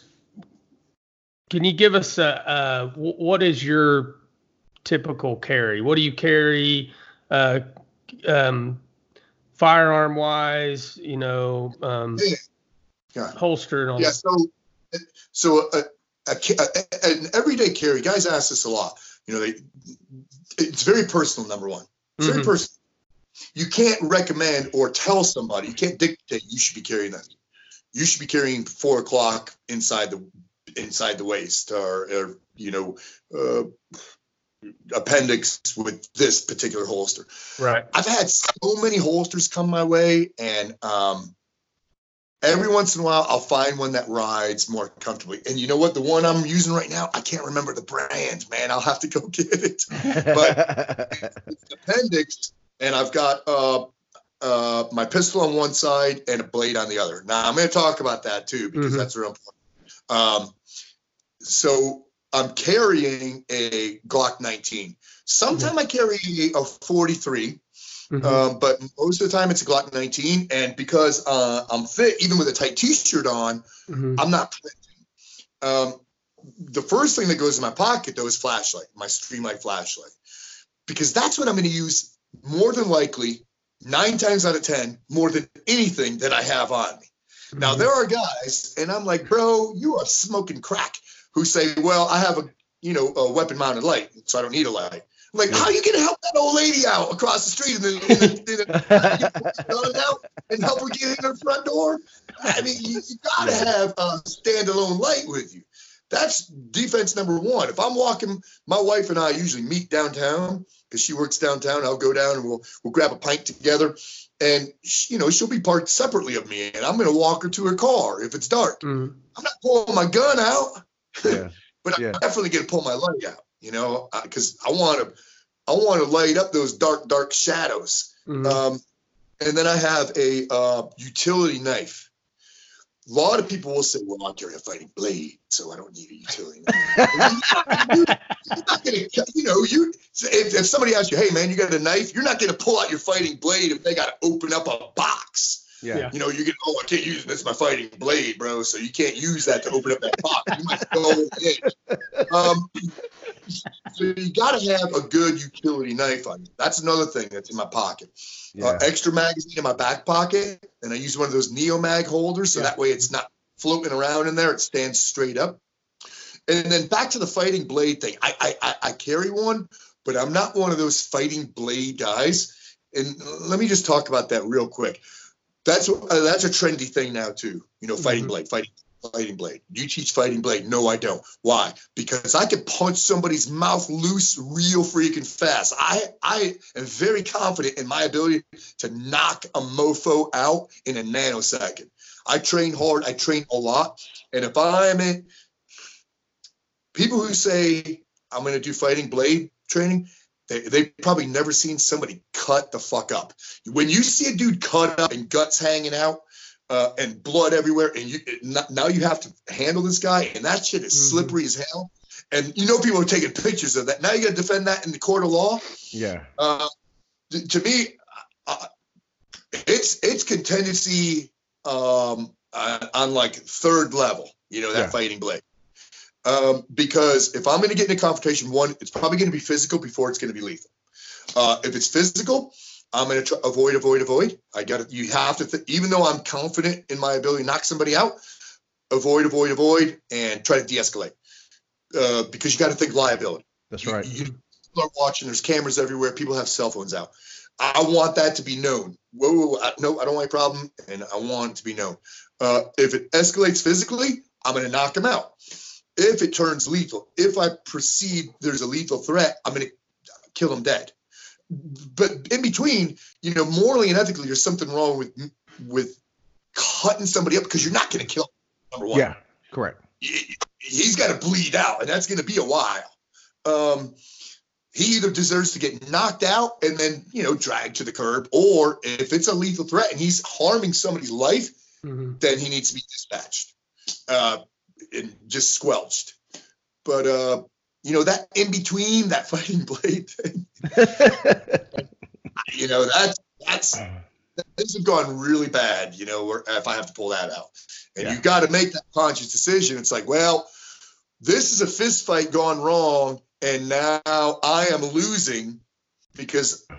can you give us a, uh, wh- what is your typical carry? What do you carry, uh, um, firearm wise, you know, um, Yeah. Yeah. holster and all Yeah. that? So, so a, a, a, an everyday carry, guys ask this a lot. You know, they, it's very personal. Number one, it's very Mhm. personal. You can't recommend or tell somebody, you can't dictate you should be carrying that. You should be carrying four o'clock inside the inside the waist, or, or you know, uh, appendix with this particular holster. Right. I've had so many holsters come my way, and um, every once in a while I'll find one that rides more comfortably. And you know what? The one I'm using right now, I can't remember the brand, man. I'll have to go get it. But it's appendix, and I've got uh, uh, my pistol on one side and a blade on the other. Now I'm going to talk about that too, because Mhm. that's real important. Um, so I'm carrying a Glock nineteen. Sometimes I carry a forty-three. Mhm. Um, but most of the time it's a Glock nineteen, and because uh, I'm fit, even with a tight T-shirt on, Mhm. I'm not printing. Um, the first thing that goes in my pocket, though, is flashlight, my Streamlight flashlight, because that's what I'm going to use more than likely, nine times out of ten, more than anything that I have on me. Now, Mhm. there are guys, and I'm like, bro, you are smoking crack, who say, well, I have a, you know, a weapon-mounted light, so I don't need a light. I'm like, how are you going to help that old lady out across the street in the, in the, in the out and help her get in her front door? I mean, you, you got to have a standalone light with you. That's defense number one. If I'm walking, my wife and I usually meet downtown because she works downtown. I'll go down and we'll we'll grab a pint together, and she, you know, she'll be parked separately of me, and I'm going to walk her to her car if it's dark. Mhm. I'm not pulling my gun out, Yeah. but Yeah. I'm definitely going to pull my light out. You know, because I want to, I want to light up those dark, dark shadows. Mhm. Um, and then I have a uh, utility knife. A lot of people will say, well, I carry a fighting blade, so I don't need a utility knife. You're not gonna, you know, you if, if somebody asks you, hey, man, you got a knife, you're not going to pull out your fighting blade if they got to open up a box. Yeah. Yeah. You know, you get, oh, I can't use it. That's my fighting blade, bro. So you can't use that to open up that box. You might go in. Um, So you got to have a good utility knife on you. That's another thing that's in my pocket. Yeah. Uh, extra magazine in my back pocket, and I use one of those Neo Mag holders, so Yeah. that way it's not floating around in there. It stands straight up. And then back to the fighting blade thing. I I I, I carry one, but I'm not one of those fighting blade guys. And let me just talk about that real quick. That's uh, that's a trendy thing now too. You know, fighting Mhm. blade, fighting. Fighting blade. You teach fighting blade? No, I don't. Why? Because I can punch somebody's mouth loose real freaking fast. I I am very confident in my ability to knock a mofo out in a nanosecond. I train hard. I train a lot. And if I'm in, people who say I'm going to do fighting blade training, they they probably never seen somebody cut the fuck up. When you see a dude cut up and guts hanging out, Uh, and blood everywhere, and you now you have to handle this guy, and that shit is slippery mm-hmm. as hell. And you know people are taking pictures of that. Now you got to defend that in the court of law. Yeah. Uh, to, to me, uh, it's it's contingency um, uh, on like third level. You know that yeah. fighting blade. Um, because if I'm going to get in a confrontation, one, it's probably going to be physical before it's going to be lethal. Uh, if it's physical, I'm going to try, avoid, avoid, avoid. I got to, you have to, th- even though I'm confident in my ability to knock somebody out, avoid, avoid, avoid, and try to de-escalate. Uh, because you got to think liability. That's right. You, you start watching, there's cameras everywhere. People have cell phones out. I want that to be known. Whoa, whoa, whoa I, no, I don't want a problem, and I want it to be known. Uh, if it escalates physically, I'm going to knock them out. If it turns lethal, if I perceive there's a lethal threat, I'm going to kill them dead. But in between, you know, morally and ethically, there's something wrong with with cutting somebody up because you're not going to kill them, number one. Yeah, correct. He, he's got to bleed out, and that's going to be a while. Um, he either deserves to get knocked out and then, you know, dragged to the curb, or if it's a lethal threat and he's harming somebody's life, mm-hmm. then he needs to be dispatched uh, and just squelched. But, uh, you know, that in between, that fighting blade thing, you know, that's, that's, things have gone really bad, you know, or if I have to pull that out. And yeah. you got to make that conscious decision. It's like, well, this is a fist fight gone wrong, and now I am losing because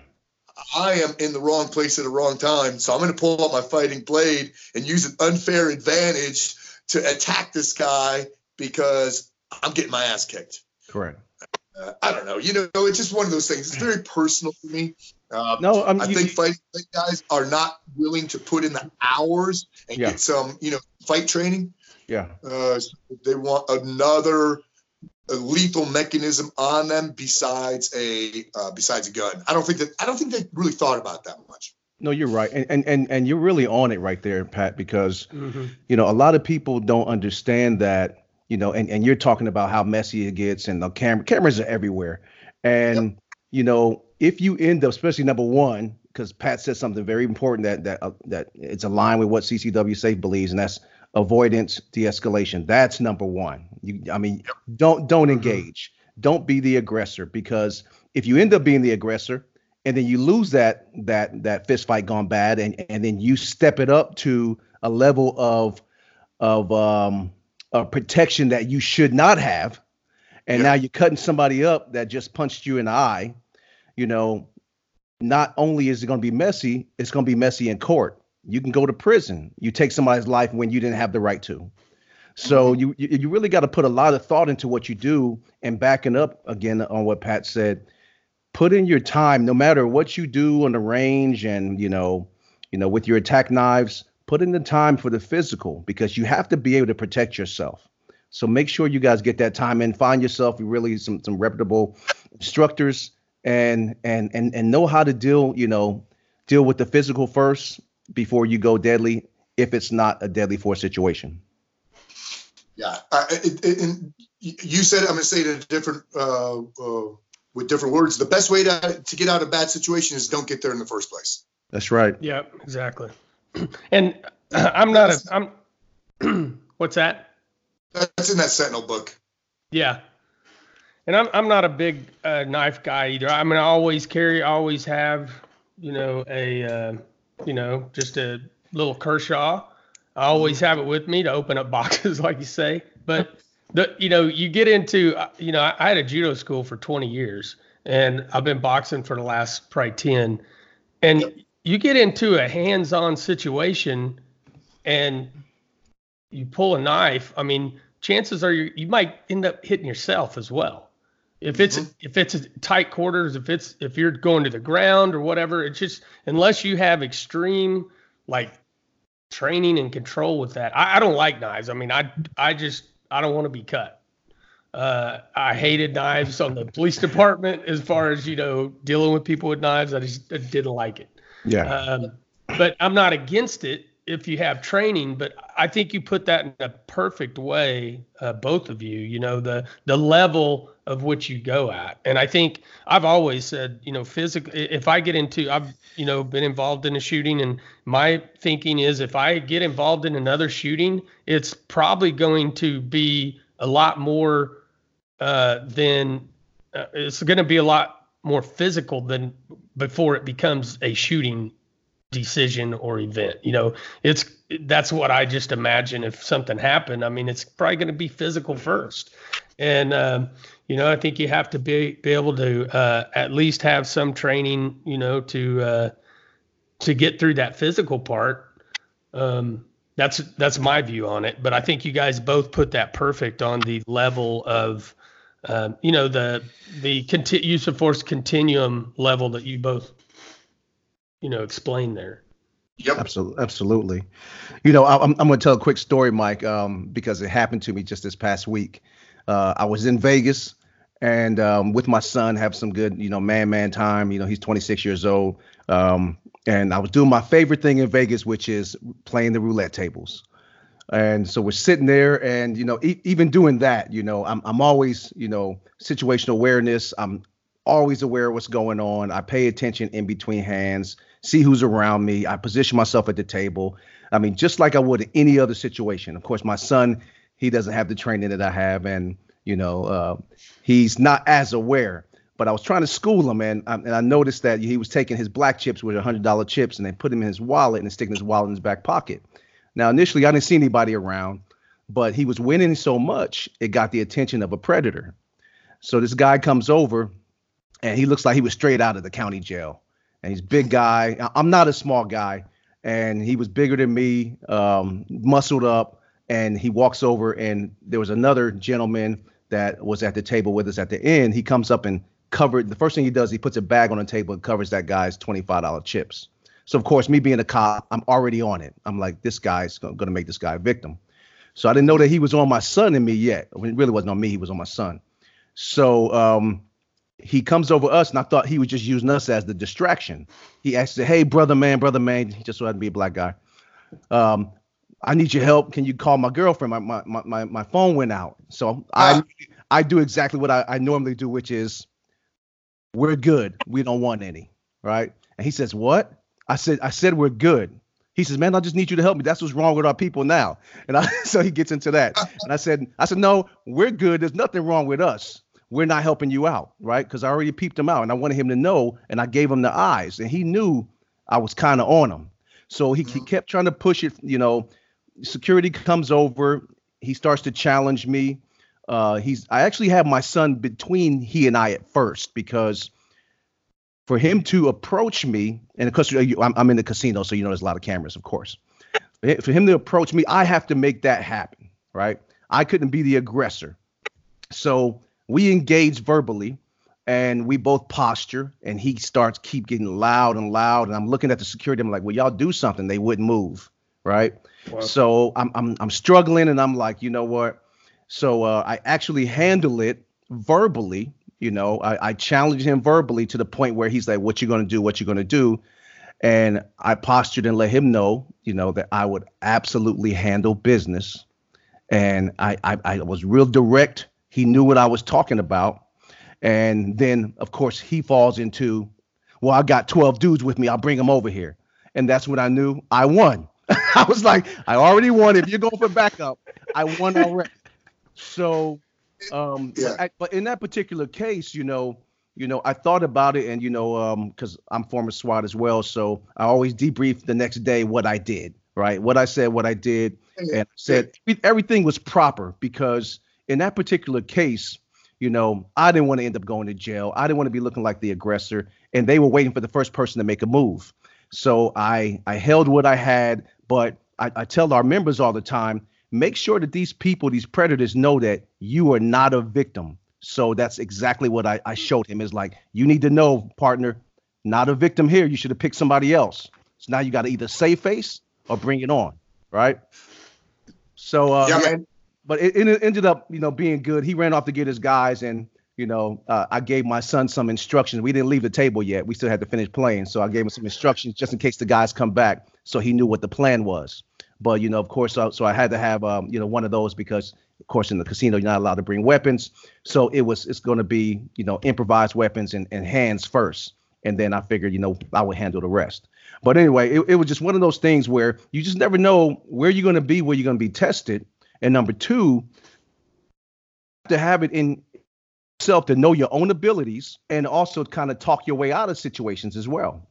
I am in the wrong place at the wrong time. So I'm going to pull out my fighting blade and use an unfair advantage to attack this guy because I'm getting my ass kicked. Correct. Uh, I don't know. You know, it's just one of those things. It's very personal for me. Uh, no, I'm, I you, think fighting guys are not willing to put in the hours and yeah. get some, you know, fight training. Yeah. Uh, they want another a lethal mechanism on them besides a uh, besides a gun. I don't think that I don't think they really thought about that much. No, you're right, and and and, and you're really on it right there, Pat, because mm-hmm. you know a lot of people don't understand that. You know, and, and you're talking about how messy it gets, and the camera cameras are everywhere. And, yep. you know, if you end up, especially number one, because Pat said something very important that that uh, that it's aligned with what C C W Safe believes, and that's avoidance, de-escalation. That's number one. You, I mean, yep. don't don't engage. Don't be the aggressor, because if you end up being the aggressor and then you lose that that that fist fight gone bad, and and then you step it up to a level of of um. a protection that you should not have, and yeah. now you're cutting somebody up that just punched you in the eye, you know, not only is it going to be messy, it's going to be messy in court. You can go to prison. You take somebody's life when you didn't have the right to. So mm-hmm. you you really got to put a lot of thought into what you do, and backing up again on what Pat said, put in your time, no matter what you do on the range and, you know, you know, with your attack knives. Put in the time for the physical, because you have to be able to protect yourself. So make sure you guys get that time in. Find yourself really some some reputable instructors, and and and and know how to deal, you know, deal with the physical first before you go deadly, if it's not a deadly force situation. Yeah, uh, it, it, and you said it, I'm going to say it in a different uh, uh, with different words. The best way to to get out of a bad situation is don't get there in the first place. That's right. Yeah, exactly. And I'm not a, I'm, what's that? That's in that Sentinel book. Yeah. And I'm, I'm not a big uh, knife guy either. I mean, I always carry, always have, you know, a, uh, you know, just a little Kershaw. I always have it with me to open up boxes, like you say. But the you know you get into you know I, I had a judo school for twenty years, and I've been boxing for the last probably ten, and yep. you get into a hands-on situation, and you pull a knife. I mean, chances are you you might end up hitting yourself as well. If it's mm-hmm. if it's tight quarters, if it's if you're going to the ground or whatever, it's just unless you have extreme like training and control with that. I, I don't like knives. I mean, I I just I don't want to be cut. Uh, I hated knives on the police department as far as you know dealing with people with knives. I just I didn't like it. Yeah. Um, but I'm not against it if you have training, but I think you put that in a perfect way, uh, both of you, you know, the the level of which you go at. And I think I've always said, you know, physical, if I get into, I've, you know, been involved in a shooting, and my thinking is if I get involved in another shooting, it's probably going to be a lot more uh, than, uh, it's going to be a lot more physical than before it becomes a shooting decision or event. You know, it's that's what I just imagine if something happened. I mean, it's probably going to be physical first, and um, you know, I think you have to be be able to uh, at least have some training, you know, to uh, to get through that physical part. Um, that's that's my view on it. But I think you guys both put that perfect on the level of, um, you know, the the conti- use of force continuum level that you both, you know, explain there. Yep. Absolutely. Absolutely. You know, I'm, I'm going to tell a quick story, Mike, um, because it happened to me just this past week. Uh, I was in Vegas and um, with my son, have some good, you know, man, man time. You know, he's twenty-six years old. Um, and I was doing my favorite thing in Vegas, which is playing the roulette tables. And so we're sitting there and, you know, e- even doing that, you know, I'm, I'm always, you know, situational awareness. I'm always aware of what's going on. I pay attention in between hands, see who's around me. I position myself at the table. I mean, just like I would in any other situation. Of course, my son, he doesn't have the training that I have. And, you know, uh, he's not as aware. But I was trying to school him. And, um, and I noticed that he was taking his black chips, which are one hundred dollar chips, and they put them in his wallet and sticking his wallet in his back pocket. Now, initially, I didn't see anybody around, but he was winning so much, it got the attention of a predator. So this guy comes over, and he looks like he was straight out of the county jail. And he's a big guy. I'm not a small guy. And he was bigger than me, um, muscled up. And he walks over, and there was another gentleman that was at the table with us at the end. He comes up and covered. The first thing he does, he puts a bag on the table and covers that guy's twenty-five dollar chips. So, of course, me being a cop, I'm already on it. I'm like, this guy's going to make this guy a victim. So I didn't know that he was on my son and me yet. It really wasn't on me. He was on my son. So um, he comes over us, and I thought he was just using us as the distraction. He asked, hey, brother, man, brother, man, he just so happened to be a black guy. Um, I need your help. Can you call my girlfriend? My my my my phone went out. So I I do exactly what I, I normally do, which is we're good. We don't want any. Right. And he says, what? I said, I said, we're good. He says, man, I just need you to help me. That's what's wrong with our people now. And I, so he gets into that. And I said, I said, no, we're good. There's nothing wrong with us. We're not helping you out. Right. Because I already peeped him out and I wanted him to know. And I gave him the eyes, and he knew I was kind of on him. So he, he kept trying to push it. You know, security comes over. He starts to challenge me. Uh, he's I actually have my son between he and I at first, because for him to approach me, and of course I'm, I'm in the casino, so you know there's a lot of cameras, of course. For him to approach me, I have to make that happen, right? I couldn't be the aggressor. So we engage verbally, and we both posture, and he starts keep getting loud and loud, and I'm looking at the security. I'm like, well, y'all do something. They wouldn't move, right? Wow. So I'm I'm I'm struggling, and I'm like, you know what? So uh, I actually handle it verbally. You know, I, I challenged him verbally to the point where he's like, what you going to do? What you going to do? And I postured and let him know, you know, that I would absolutely handle business. And I, I, I was real direct. He knew what I was talking about. And then, of course, he falls into, well, I got twelve dudes with me. I'll bring them over here. And that's when I knew I won. I was like, I already won. If you're going for backup, I won already. So, um, yeah. but, I, but in that particular case, you know, you know, I thought about it, and, you know, um, cause I'm former SWAT as well. So I always debrief the next day what I did, right? What I said, what I did, and said everything was proper, because in that particular case, you know, I didn't want to end up going to jail. I didn't want to be looking like the aggressor, and they were waiting for the first person to make a move. So I I held what I had, but I, I tell our members all the time, make sure that these people, these predators, know that you are not a victim. So that's exactly what I, I showed him, is like, you need to know, partner, not a victim here. You should have picked somebody else. So now you got to either save face or bring it on, right? So, uh, yeah, yeah, man. But it, it ended up, you know, being good. He ran off to get his guys, and, you know, uh, I gave my son some instructions. We didn't leave the table yet. We still had to finish playing. So I gave him some instructions just in case the guys come back, so he knew what the plan was. But, you know, of course, uh, so I had to have, um, you know, one of those because, of course, in the casino, you're not allowed to bring weapons. So it was it's going to be, you know, improvised weapons and, and hands first. And then I figured, you know, I would handle the rest. But anyway, it, it was just one of those things where you just never know where you're going to be, where you're going to be tested. And number two, to have it in yourself to know your own abilities and also kind of talk your way out of situations as well.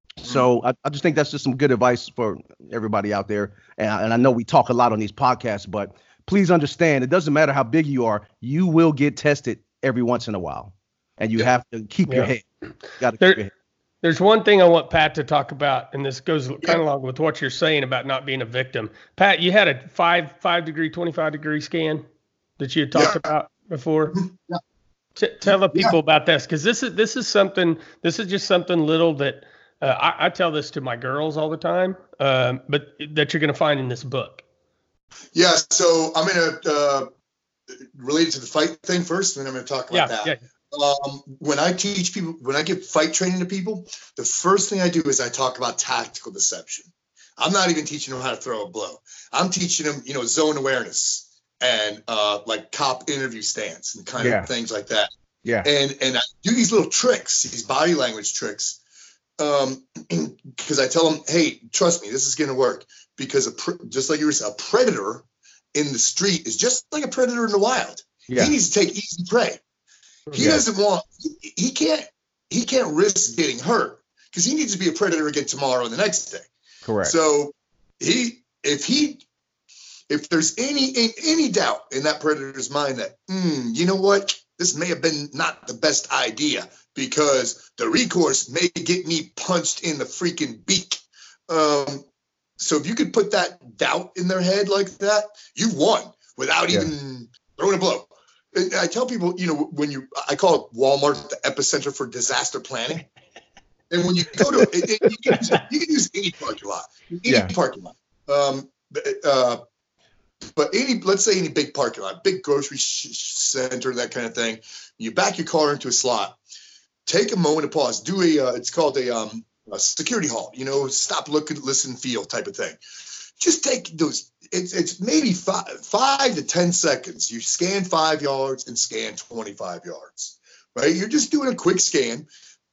So I, I just think that's just some good advice for everybody out there. And I, and I know we talk a lot on these podcasts, but please understand, it doesn't matter how big you are, you will get tested every once in a while. And you have to keep yeah. your head. You gotta there, keep your head. There's one thing I want Pat to talk about, and this goes kind of along with what you're saying about not being a victim. Pat, you had a five five degree, twenty-five degree scan that you had talked Yeah. about before. Yeah. T- tell the people Yeah. about this, because this is this is something. This is just something little that uh, I, I tell this to my girls all the time, um, but that you're going to find in this book. Yeah, so I'm going to uh, relate it to the fight thing first, and then I'm going to talk about Yeah, that. yeah. Um, when I teach people, when I give fight training to people, the first thing I do is I talk about tactical deception. I'm not even teaching them how to throw a blow. I'm teaching them, you know, zone awareness and uh, like cop interview stance and kind Yeah. of things like that. Yeah. And and I do these little tricks, these body language tricks, um, because I tell them, hey, trust me, this is going to work. Because a pre- just like you were saying, a predator in the street is just like a predator in the wild. Yeah. He needs to take easy prey. He Yeah. doesn't want. He, he can't. He can't risk getting hurt because he needs to be a predator again tomorrow and the next day. Correct. So he, if he, if there's any any doubt in that predator's mind that, mm, you know what, this may have been not the best idea because the recourse may get me punched in the freaking beak. Um, so if you could put that doubt in their head like that, you won without Yeah. even throwing a blow. And I tell people, you know, when you, I call it Walmart the epicenter for disaster planning. And when you go to, it, it, you, can use, you can use any parking lot, any Yeah. parking lot. Um, uh, but any, let's say any big parking lot, big grocery sh- center, that kind of thing. You back your car into a slot. Take a moment to pause. Do a, uh, it's called a, um, a security halt. You know, stop, look, listen, feel type of thing. Just take those. It's it's maybe five five to ten seconds. You scan five yards and scan twenty-five yards, right? You're just doing a quick scan,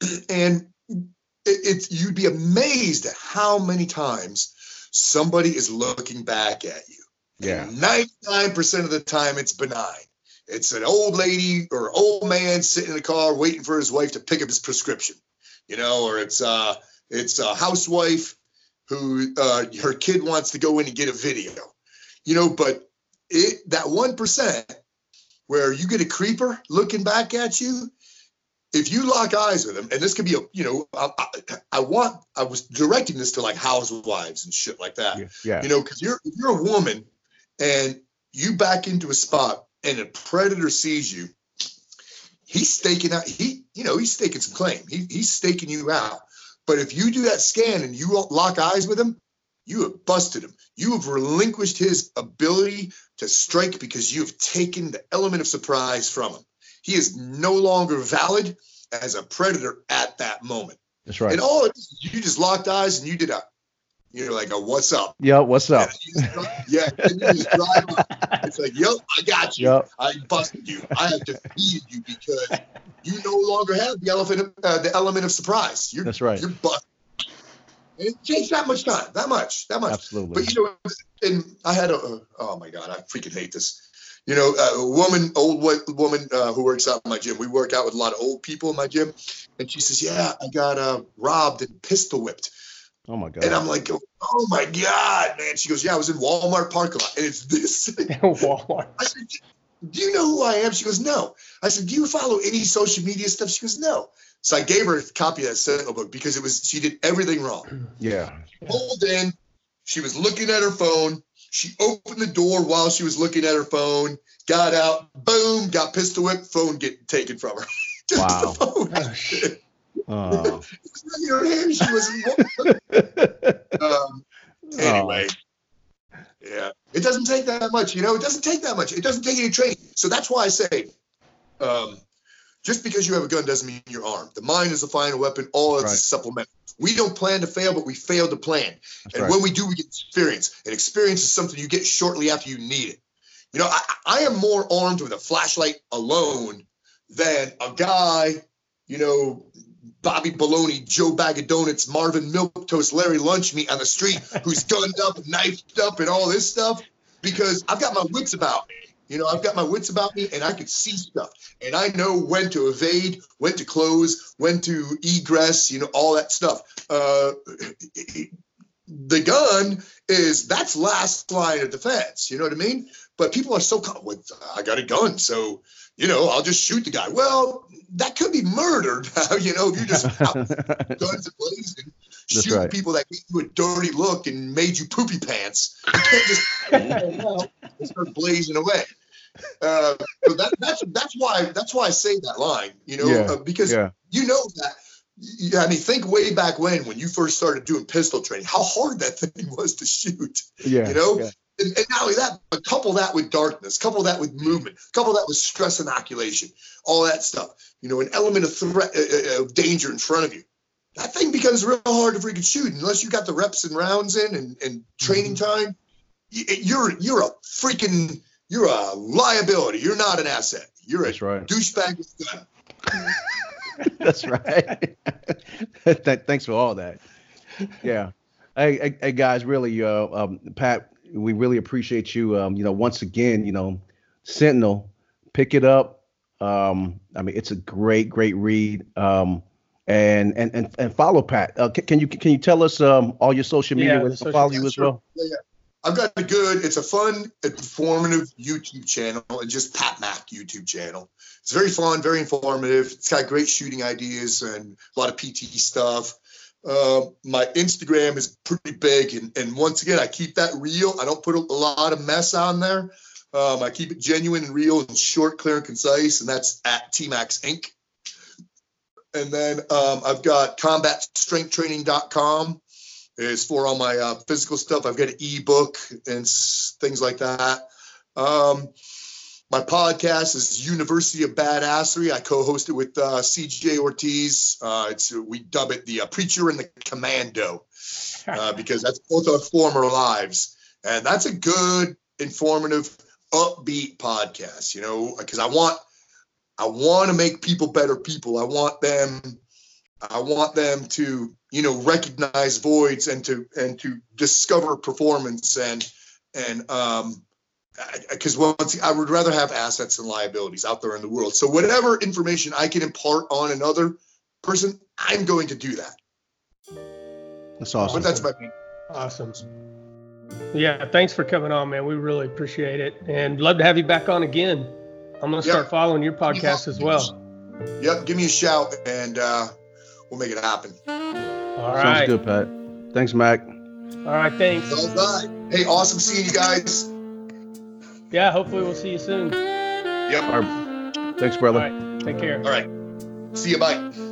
and it, it's you'd be amazed at how many times somebody is looking back at you. Yeah. And ninety-nine percent of the time, it's benign. It's an old lady or old man sitting in the car waiting for his wife to pick up his prescription, you know, or it's uh it's a housewife who uh, her kid wants to go in and get a video, you know, but it that one percent where you get a creeper looking back at you, if you lock eyes with them, and this could be a, you know, I, I, I want, I was directing this to like housewives and shit like that, Yeah. Yeah. you know, because you're, if you're a woman and you back into a spot and a predator sees you, he's staking out, he, you know, he's staking some claim. He, he's staking you out. But if you do that scan and you lock eyes with him, you have busted him. You have relinquished his ability to strike because you have taken the element of surprise from him. He is no longer valid as a predator at that moment. That's right. And all it is, you just locked eyes and you did a, you're like, a, what's up? Yeah. What's up? And you just, yeah. And you just drive up. It's like, yep, I got you. Yep. I busted you. I have defeated you because you no longer have the elephant, uh, the element of surprise. You're, That's right. You're busted. And it takes that much time, that much, that much. Absolutely. But, you know, and I had a, uh, oh my God, I freaking hate this. You know, a woman, old white woman uh, who works out in my gym. We work out with a lot of old people in my gym. And she says, yeah, I got uh, robbed and pistol whipped. Oh my God. And I'm like, oh my God, man. She goes, yeah, I was in Walmart parking lot. And it's this. Walmart. I said, do you know who I am? She goes, no. I said, do you follow any social media stuff? She goes, no. So I gave her a copy of that Sentinel book because it was, she did everything wrong. Yeah. Pulled in, she was looking at her phone. She opened the door while she was looking at her phone, got out, boom, got pistol whipped, phone get taken from her. Wow. The phone. Oh. It was in her hand. She was um, anyway. Oh. Yeah. It doesn't take that much, you know, it doesn't take that much. It doesn't take any training. So that's why I say, um, just because you have a gun doesn't mean you're armed. The mind is the final weapon. All it's right. supplemental. We don't plan to fail, but we fail to plan. That's and right. when we do, we get experience. And experience is something you get shortly after you need it. You know, I, I am more armed with a flashlight alone than a guy, you know, Bobby Baloney, Joe Bag of Donuts, Marvin Milquetoast, Larry Lunchmeat on the street who's gunned up, knifed up, and all this stuff. Because I've got my wits about me. You know, I've got my wits about me, and I can see stuff. And I know when to evade, when to close, when to egress, you know, all that stuff. Uh, the gun is, that's last line of defense. You know what I mean? But people are so, with, I got a gun, so, you know, I'll just shoot the guy. Well, that could be murder now, you know, if you just out guns blazing, shoot right. people that gave you a dirty look and made you poopy pants. You can't just and start blazing away. Uh, so that, that's that's why that's why I say that line, you know, yeah. uh, because yeah. you know that. Yeah, I mean, think way back when when you first started doing pistol training, how hard that thing was to shoot. Yeah, you know. Yeah. And, and not only that, but couple that with darkness, couple that with movement, couple that with stress inoculation, all that stuff. You know, an element of threat, uh, of danger in front of you. That thing becomes real hard to freaking shoot unless you got the reps and rounds in and, and training time. You're you're a freaking you're a liability. You're not an asset. You're a That's right. douchebag with a gun. That's right. Thanks for all that. Yeah. Hey, hey, hey guys, really, uh, um, Pat. We really appreciate you. Um, you know, once again, you know, Sentinel, pick it up. Um, I mean, it's a great, great read. Um, and and and and follow Pat. Uh, can, can you can you tell us um all your social media yeah, where to social follow you yeah, as sure. well? Yeah, yeah. I've got a good. It's a fun, informative YouTube channel, and just Pat Mack YouTube channel. It's very fun, very informative. It's got great shooting ideas and a lot of P T stuff. Uh, my Instagram is pretty big, and, and once again, I keep that real. I don't put a, a lot of mess on there. Um, I keep it genuine and real and short, clear, and concise, and that's at T Max Incorporated. And then um, I've got combat strength training dot com is for all my uh, physical stuff. I've got an ebook and s- things like that. Um, My podcast is University of Badassery. I co-host it with uh, C J Ortiz. Uh, it's we dub it the uh, Preacher and the Commando uh, because that's both our former lives, and that's a good, informative, upbeat podcast. You know, because I want I want to make people better people. I want them I want them to you know recognize voids and to and to discover performance and and um. Because once I would rather have assets than liabilities out there in the world. So whatever information I can impart on another person, I'm going to do that. That's awesome. But that's my awesome. Yeah, thanks for coming on, man. We really appreciate it, and love to have you back on again. I'm gonna start yep. following your podcast as well. Yep, give me a shout, and uh, we'll make it happen. All right. Sounds good, Pat. Thanks, Mac. All right, thanks. All right. Hey, awesome seeing you guys. Yeah, hopefully we'll see you soon. Yep. All right. Thanks, brother. All right. Take care. All right. See you. Bye.